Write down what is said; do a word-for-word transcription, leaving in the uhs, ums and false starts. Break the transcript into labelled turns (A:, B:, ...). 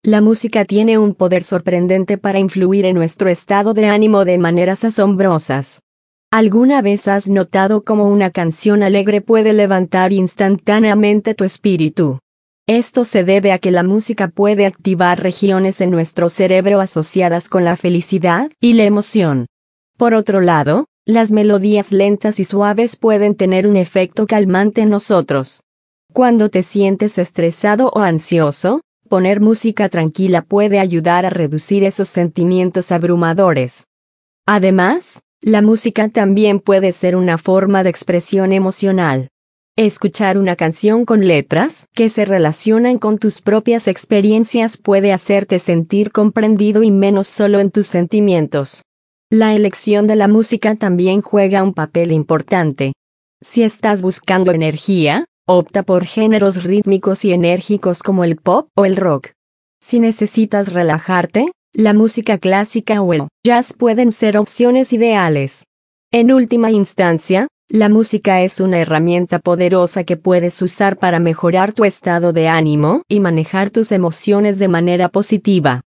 A: La música tiene un poder sorprendente para influir en nuestro estado de ánimo de maneras asombrosas. ¿Alguna vez has notado cómo una canción alegre puede levantar instantáneamente tu espíritu? Esto se debe a que la música puede activar regiones en nuestro cerebro asociadas con la felicidad y la emoción. Por otro lado, las melodías lentas y suaves pueden tener un efecto calmante en nosotros. Cuando te sientes estresado o ansioso, poner música tranquila puede ayudar a reducir esos sentimientos abrumadores. Además, la música también puede ser una forma de expresión emocional. Escuchar una canción con letras que se relacionan con tus propias experiencias puede hacerte sentir comprendido y menos solo en tus sentimientos. La elección de la música también juega un papel importante. Si estás buscando energía, opta por géneros rítmicos y enérgicos como el pop o el rock. Si necesitas relajarte, la música clásica o el jazz pueden ser opciones ideales. En última instancia, la música es una herramienta poderosa que puedes usar para mejorar tu estado de ánimo y manejar tus emociones de manera positiva.